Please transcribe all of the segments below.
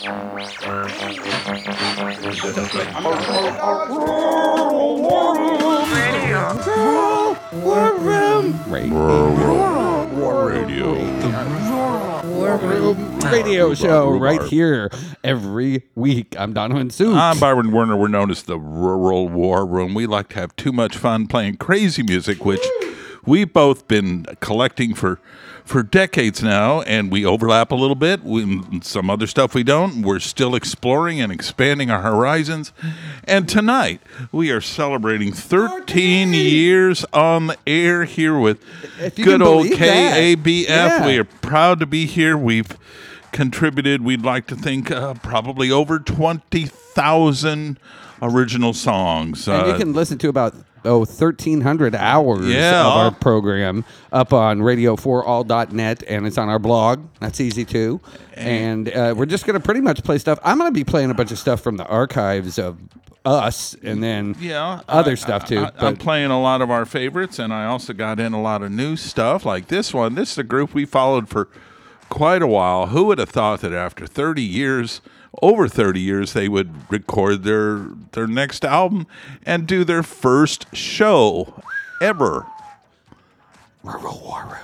Radio show right here every week. I'm Donovan Soup. I'm Byron Werner. We're known as the Rural War Room. We like to have too much fun playing crazy music, which we've both been collecting for decades now, and we overlap a little bit. Some other stuff we don't. We're still exploring and expanding our horizons. And tonight, we are celebrating 13 years on the air here with good old KABF. Yeah. We are proud to be here. We've contributed, we'd like to think, probably over 20,000 original songs. And you can listen to about 1,300 hours of our program up on radio4all.net, and it's on our blog. That's easy too. And we're just going to pretty much play stuff. I'm going to be playing a bunch of stuff from the archives of us, and then other stuff too. I'm playing a lot of our favorites, and I also got in a lot of new stuff like this one. This is a group we followed for quite a while. Who would have thought that after over 30 years, they would record their next album and do their first show ever. Rural War Room.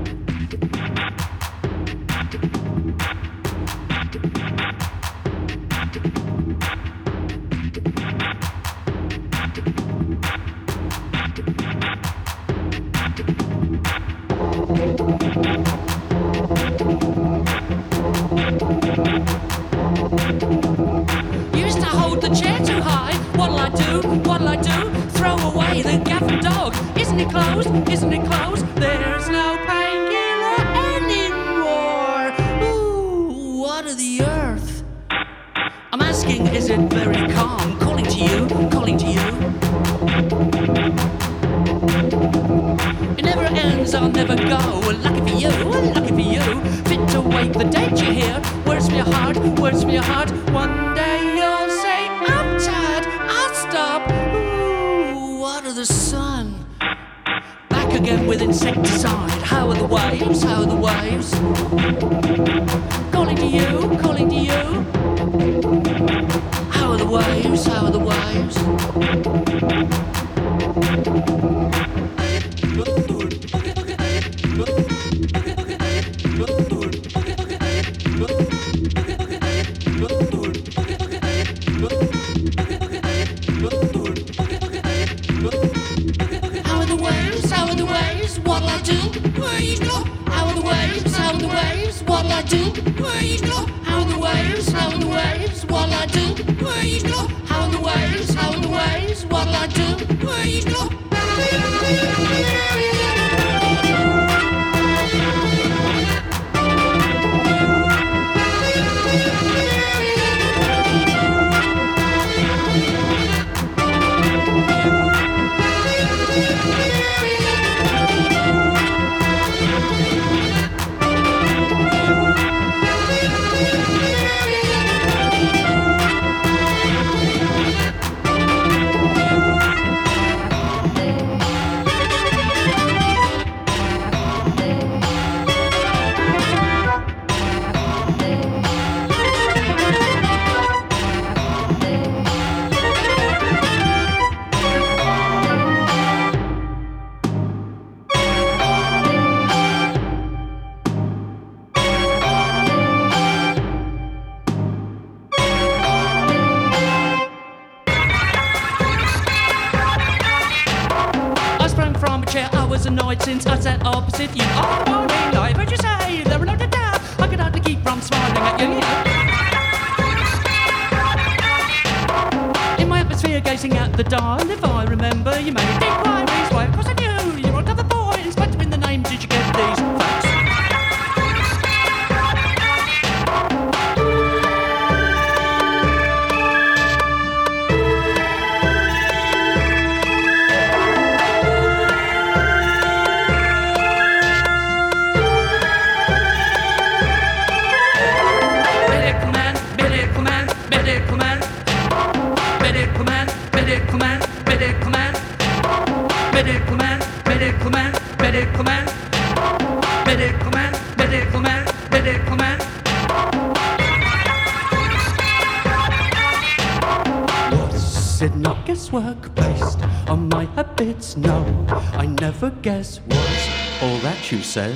Used to hold the chair too high. What'll I do? What'll I do? Throw away the gaffing dog. Isn't it closed? Isn't it closed? There's no painkiller anymore. Ooh, what of the earth? I'm asking, is it very calm? Calling to you, calling to you. It never ends, I'll never go. Lucky for you, lucky for you. Fit to wake the dead, you hear? Words from your heart, words from your heart. One day you'll say, I'm tired, I'll stop. Ooh, what of the sun? Back again with insecticide. How are the waves, how are the waves? Calling to you, calling to you. How are the waves, how are the waves? What'll I do? Where you go? How are the waves? How are the waves? What'll I do? Where you go? How are the waves? How are the waves? What'll I do? Where you go? How are the waves? How are the waves? What'll I do? Where you go? Annoyed since I sat opposite you all morning. I heard you say there were no doubt. I could hardly keep from smiling at you. In my atmosphere, gazing at the dawn. If I remember, you made inquiries. Why, of course I knew you were a cover boy. In spite of in the name, did you get these facts? life's work based on my habits? No, I never guess was all that you said.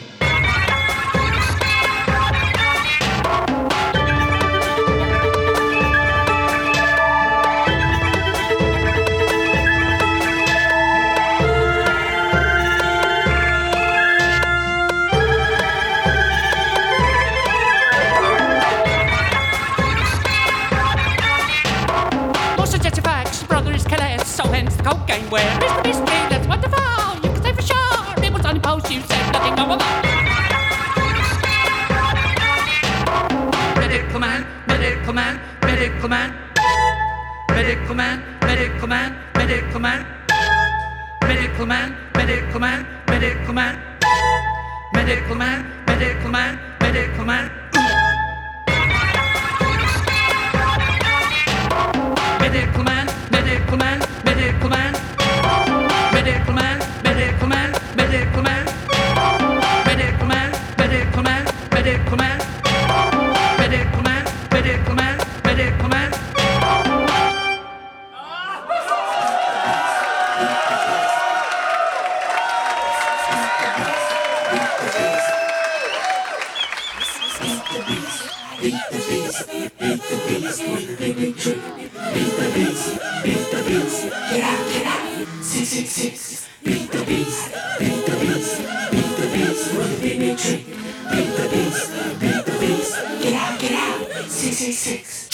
So hence the cocaine where is the mystery that's wonderful. You can say for sure it was on the post. You said nothing more about. Medical man, medical man, medical man, medical man, medical man, medical man, medical man, medical man, medical man, medical man, medical man, medical man. Medical man, medical man, medical man, medical man, medical man, medical man, medical man, medical man, medical man, medical man, medical man, medical man. Beat the beats, get out, 666. Beat the beats, beat the beats, beat the beats with a big trick. Beat the beats, get out, 666.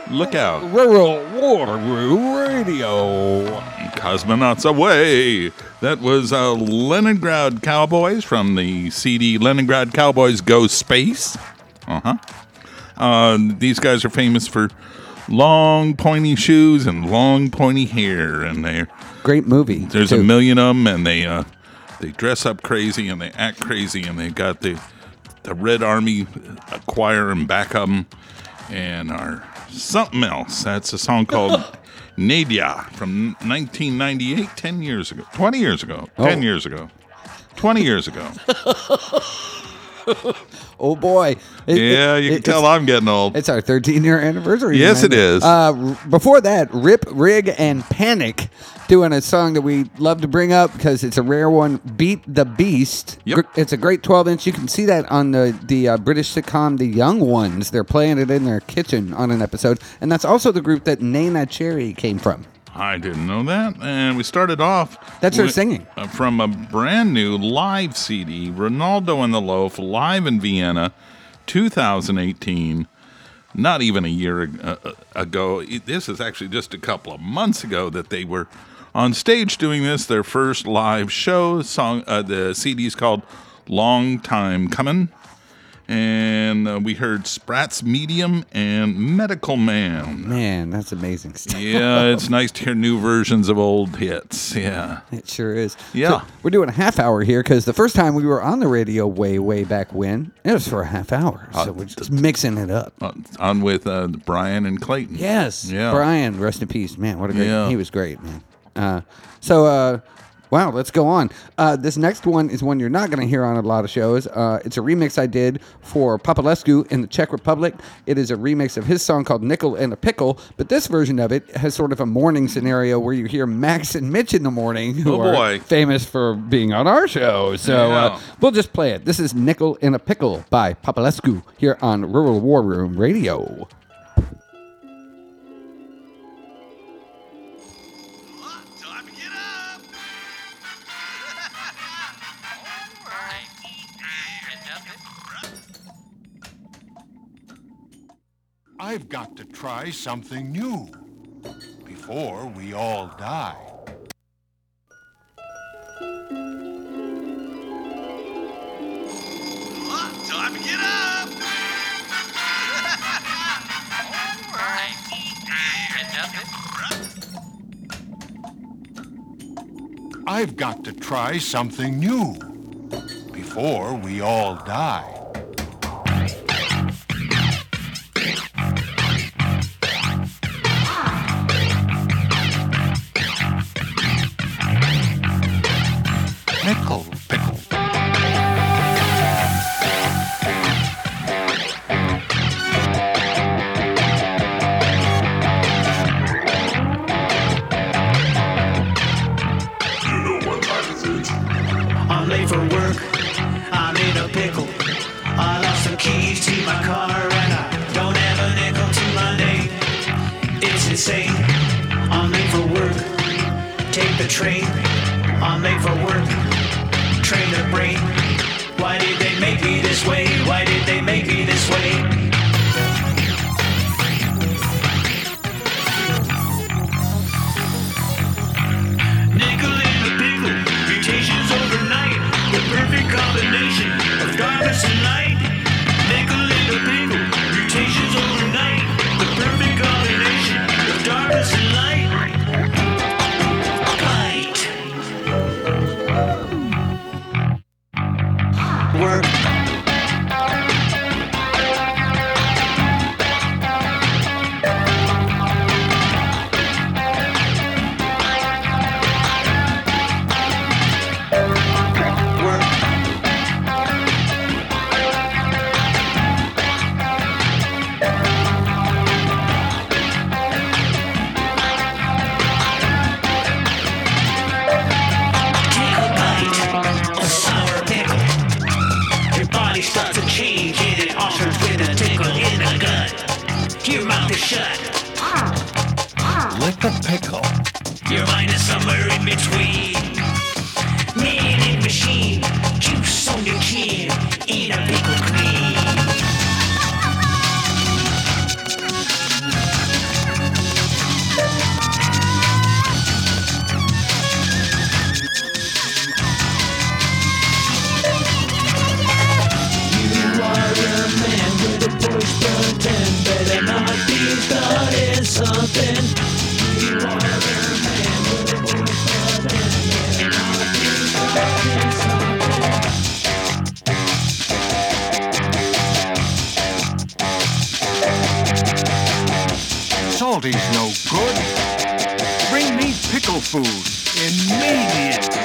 Look out. Rural War Room Radio. Cosmonauts Away. That was Leningrad Cowboys from the CD Leningrad Cowboys Go Space. These guys are famous for long pointy shoes and long pointy hair, and they're great movie. There's a million of them, and they dress up crazy and they act crazy, and they got the Red Army choir and back of them, and are something else. That's a song called Nadia from 1998, 10 years ago, 20 years ago, 10 years ago, 20 years ago. Oh boy! You can tell I'm getting old. It's our 13-year anniversary. Yes, it is. Before that, Rip, Rig, and Panic doing a song that we love to bring up because it's a rare one. Beat the Beast. Yep. It's a great 12-inch. You can see that on the British sitcom The Young Ones. They're playing it in their kitchen on an episode, and that's also the group that Neneh Cherry came from. I didn't know that. And we started off... That's her singing. From a brand new live CD, Ronaldo and the Loaf, live in Vienna, 2018. Not even a year ago. This is actually just a couple of months ago that they were on stage doing this, their first live show. The CD's called Long Time Comin'. And we heard Sprat's Medium and Medical Man. Man, that's amazing stuff. Yeah, it's nice to hear new versions of old hits. Yeah. It sure is. Yeah. So we're doing a half hour here because the first time we were on the radio way back when, it was for a half hour. So we're just mixing it up. On with Brian and Clayton. Yes. Yeah. Brian, rest in peace. Man, what a great, he was great, man. Wow, let's go on. This next one is one you're not going to hear on a lot of shows. It's a remix I did for Populescu in the Czech Republic. It is a remix of his song called Nickel and a Pickle, but this version of it has sort of a morning scenario where you hear Max and Mitch in the morning, who are famous for being on our show. So we'll just play it. This is Nickel and a Pickle by Populescu here on Rural War Room Radio. I've got to try something new before we all die. Time to get up! I've got to try something new before we all die. Nickel, pickle. I'm late for work, I'm in a pickle. I lost the keys to my car and I don't have a nickel to my name. It's insane, I'm late for work. Take the train, I'm late for work. Train the brain, why did they make me this way? Why did they make me this way? Combination of darkness and light. Nickel in the pickle, mutations overnight. The perfect combination of darkness and light. Light. Work. Shut. Lick the pickle. Your mind is somewhere in between. Man in machine, juice on your chin, eat a pickle cream. something. You are a man with a voice button. Better not be starting something. Salty's no good. Bring me pickle food immediately.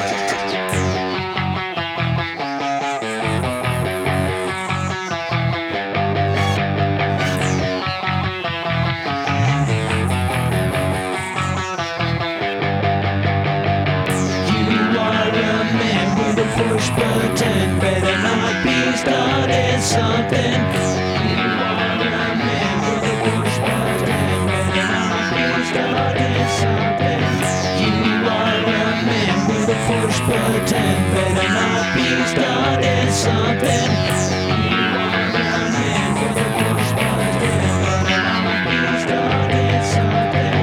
Push button, better not be starting something. You are a man with a push button, better not be starting something. You are a man with a push button, better not be starting something. You are a man with a push button, better not be starting something.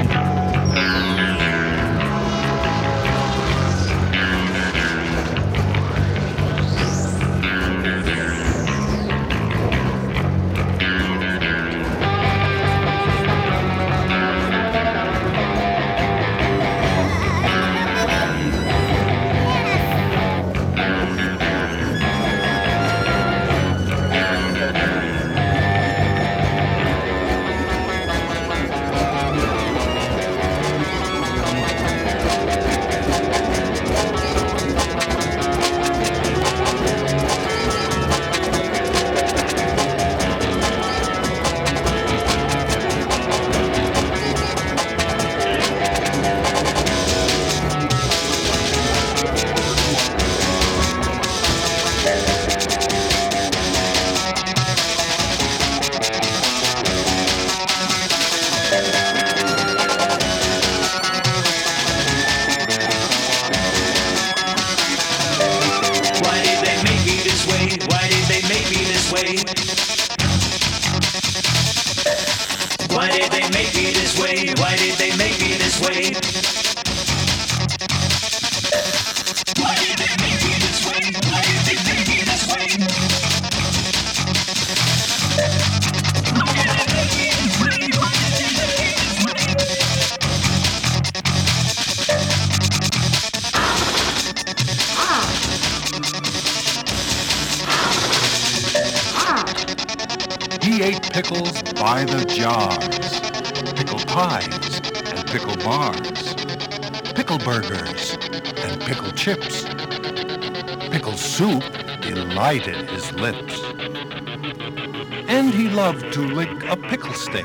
Why did they make me this way? Why did they make me this way? Why did they make me this way? Why did they make me this way? Why did they make me this way? Why did they make me this He ate pickles by the jars, pickle pies and pickle bars, pickle burgers and pickle chips. Pickle soup delighted his lips. And he loved to lick a pickle stick.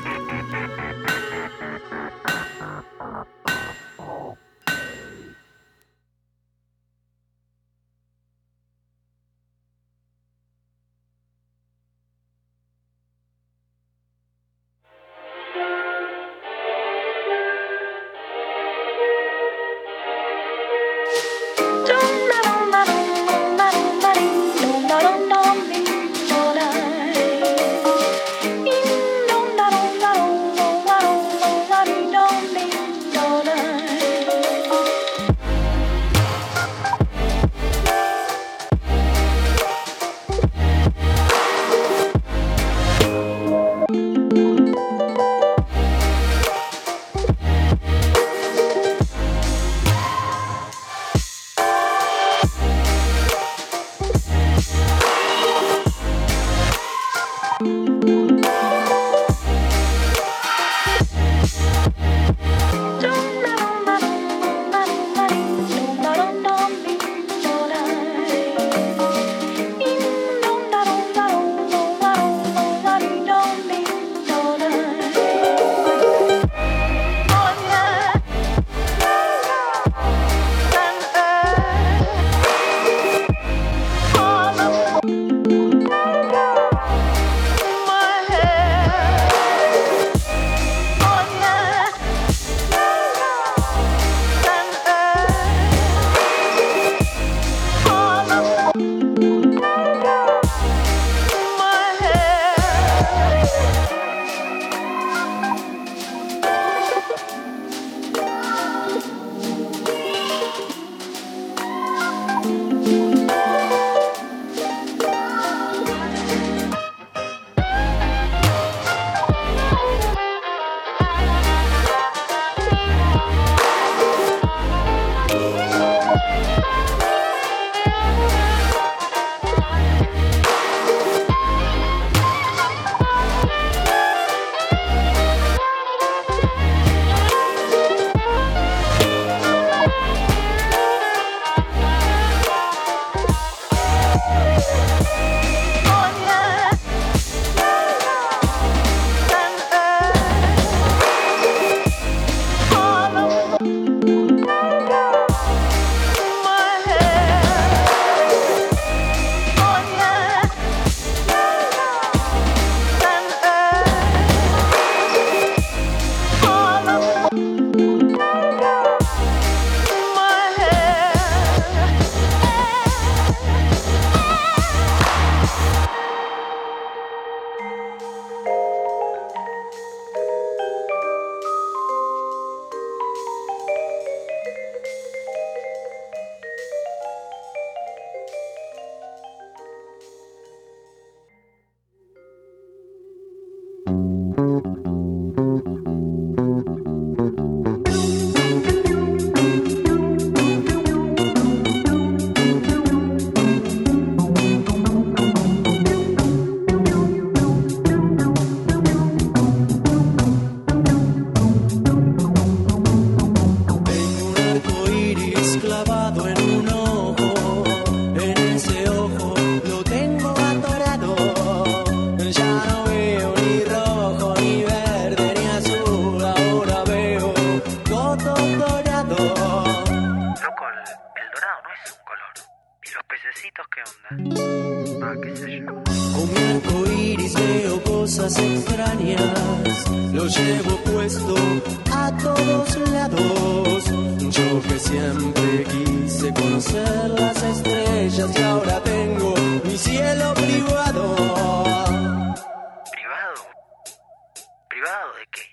líneas, lo llevo puesto a todos lados. Yo que siempre quise conocer las estrellas y ahora tengo mi cielo privado. ¿Privado? ¿Privado de qué?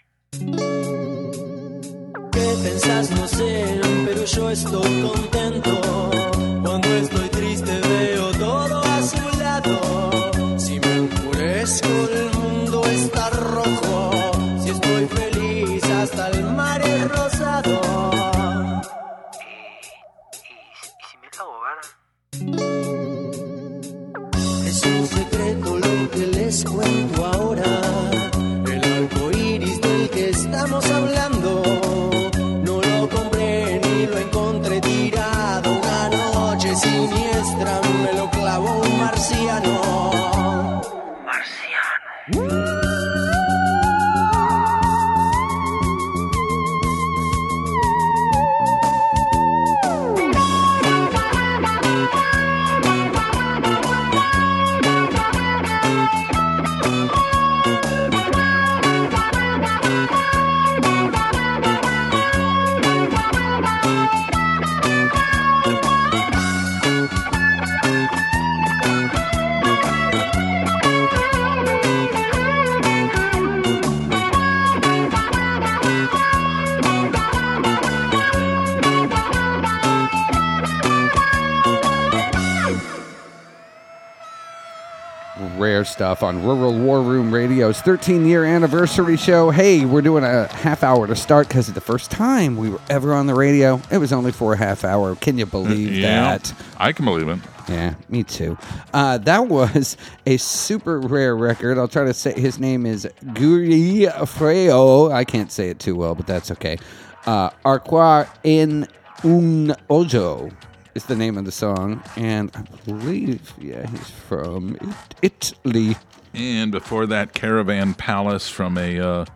¿Qué pensás? No sé, pero yo estoy contento. Cuando estoy triste veo todo a su lado. Si me enfurezco el mundo está rojo. Si estoy feliz hasta el mar es rosado. ¿Y si me cago, verdad? Es un secreto lo que les cuento ahora. El arco iris del que estamos hablando. No lo compré ni lo encontré tirado. Una noche siniestra me lo clavó un marciano. Marciano. Rare stuff on Rural War Room Radio's 13-year anniversary show. Hey, we're doing a half hour to start because it's the first time we were ever on the radio. It was only for a half hour. Can you believe that? I can believe it. Yeah, me too. That was a super rare record. I'll try to say his name is Guri Freo. I can't say it too well, but that's okay. Arqua en un Ojo is the name of the song, and I believe, he's from Italy. And before that, Caravan Palace from a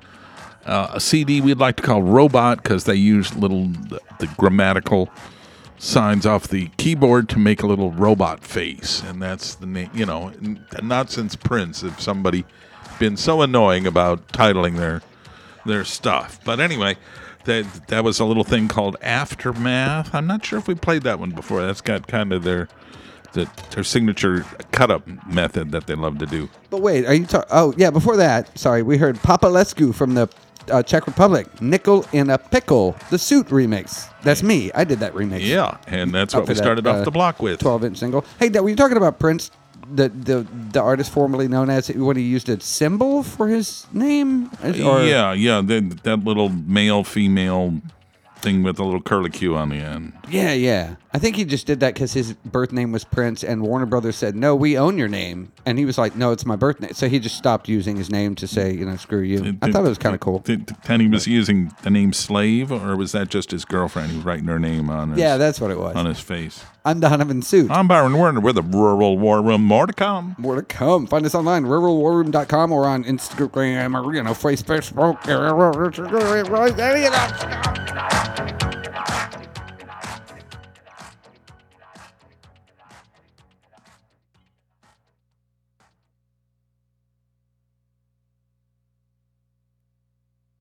CD we'd like to call Robot, because they use the grammatical signs off the keyboard to make a little robot face, and that's the name. Not since Prince have somebody been so annoying about titling their stuff. But anyway, that was a little thing called Aftermath. I'm not sure if we played that one before. That's got kind of their signature cut-up method that they love to do. But wait, are you talking? Oh, yeah, before that, sorry, we heard Papalescu from the Czech Republic, Nickel in a Pickle, the Suit remix. That's me. I did that remix. Yeah, and that's what we started off the block with. 12-inch single. Hey, were you talking about Prince, the artist formerly known as, when he used a symbol for his name? Yeah, that little male-female thing with a little curlicue on the end. Yeah. I think he just did that because his birth name was Prince, and Warner Brothers said, no, we own your name. And he was like, no, it's my birth name. So he just stopped using his name to say, screw you. I thought it was kind of cool. And he was using the name Slave, or was that just his girlfriend? He was writing her name on his... Yeah, that's what it was. On his face. I'm Donovan Suit. I'm Byron Werner with the Rural War Room. More to come. More to come. Find us online, ruralwarroom.com, or on Instagram, or, Facebook.